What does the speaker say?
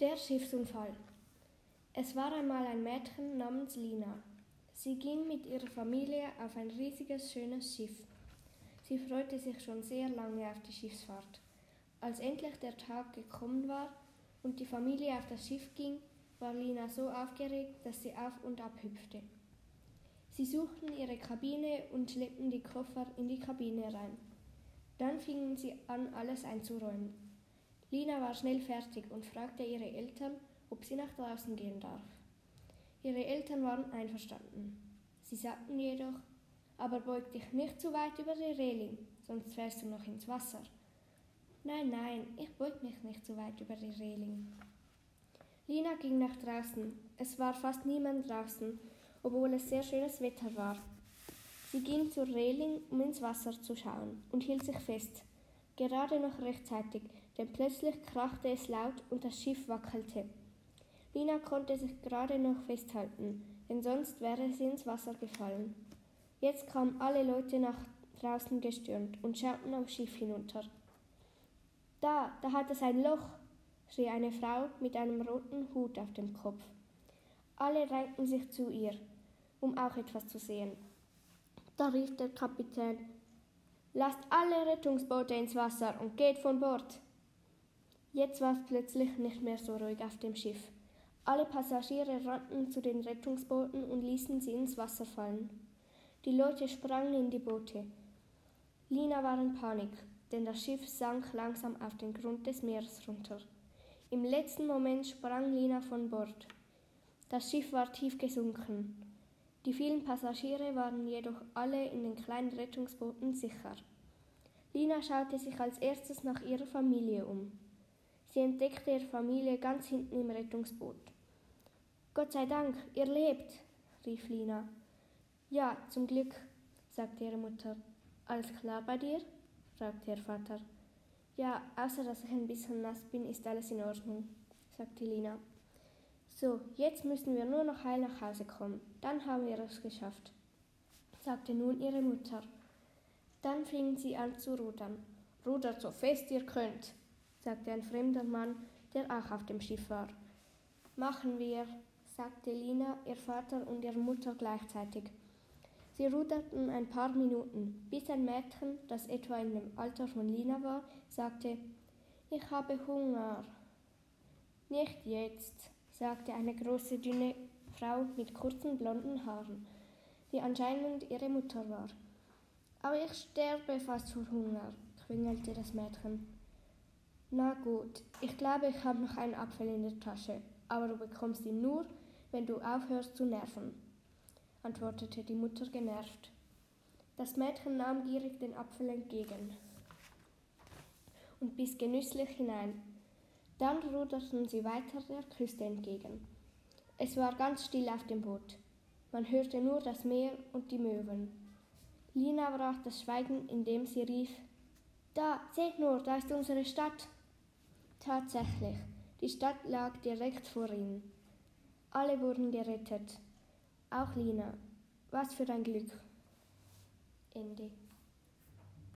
Der Schiffsunfall. Es war einmal ein Mädchen namens Lina. Sie ging mit ihrer Familie auf ein riesiges, schönes Schiff. Sie freute sich schon sehr lange auf die Schiffsfahrt. Als endlich der Tag gekommen war und die Familie auf das Schiff ging, war Lina so aufgeregt, dass sie auf und ab hüpfte. Sie suchten ihre Kabine und schleppten die Koffer in die Kabine rein. Dann fingen sie an, alles einzuräumen. Lina war schnell fertig und fragte ihre Eltern, ob sie nach draußen gehen darf. Ihre Eltern waren einverstanden. Sie sagten jedoch, aber beug dich nicht zu weit über die Reling, sonst fällst du noch ins Wasser. Nein, ich beug mich nicht zu weit über die Reling. Lina ging nach draußen. Es war fast niemand draußen, obwohl es sehr schönes Wetter war. Sie ging zur Reling, um ins Wasser zu schauen, und hielt sich fest. Gerade noch rechtzeitig, denn plötzlich krachte es laut und das Schiff wackelte. Lina konnte sich gerade noch festhalten, denn sonst wäre sie ins Wasser gefallen. Jetzt kamen alle Leute nach draußen gestürmt und schauten aufs Schiff hinunter. Da hat es ein Loch, schrie eine Frau mit einem roten Hut auf dem Kopf. Alle drängten sich zu ihr, um auch etwas zu sehen. Da rief der Kapitän: Lasst alle Rettungsboote ins Wasser und geht von Bord. Jetzt war es plötzlich nicht mehr so ruhig auf dem Schiff. Alle Passagiere rannten zu den Rettungsbooten und ließen sie ins Wasser fallen. Die Leute sprangen in die Boote. Lina war in Panik, denn das Schiff sank langsam auf den Grund des Meeres runter. Im letzten Moment sprang Lina von Bord. Das Schiff war tief gesunken. Die vielen Passagiere waren jedoch alle in den kleinen Rettungsbooten sicher. Lina schaute sich als erstes nach ihrer Familie um. Sie entdeckte ihre Familie ganz hinten im Rettungsboot. »Gott sei Dank, ihr lebt«, rief Lina. »Ja, zum Glück«, sagte ihre Mutter. »Alles klar bei dir?«, fragte ihr Vater. »Ja, außer dass ich ein bisschen nass bin, ist alles in Ordnung«, sagte Lina. »So, jetzt müssen wir nur noch heil nach Hause kommen, dann haben wir es geschafft«, sagte nun ihre Mutter. Dann fingen sie an zu rudern. »Rudert so fest ihr könnt«, sagte ein fremder Mann, der auch auf dem Schiff war. »Machen wir«, sagte Lina, ihr Vater und ihre Mutter gleichzeitig. Sie ruderten ein paar Minuten, bis ein Mädchen, das etwa in dem Alter von Lina war, sagte: »Ich habe Hunger.« »Nicht jetzt«, sagte eine große, dünne Frau mit kurzen blonden Haaren, die anscheinend ihre Mutter war. »Aber ich sterbe fast vor Hunger«, quengelte das Mädchen. »Na gut, ich glaube, ich habe noch einen Apfel in der Tasche, aber du bekommst ihn nur, wenn du aufhörst zu nerven«, antwortete die Mutter genervt. Das Mädchen nahm gierig den Apfel entgegen und biss genüsslich hinein. Dann ruderten sie weiter der Küste entgegen. Es war ganz still auf dem Boot. Man hörte nur das Meer und die Möwen. Lina brach das Schweigen, indem sie rief: »Da, seht nur, da ist unsere Stadt!« Tatsächlich, die Stadt lag direkt vor ihnen. Alle wurden gerettet, auch Lina. Was für ein Glück. Ende.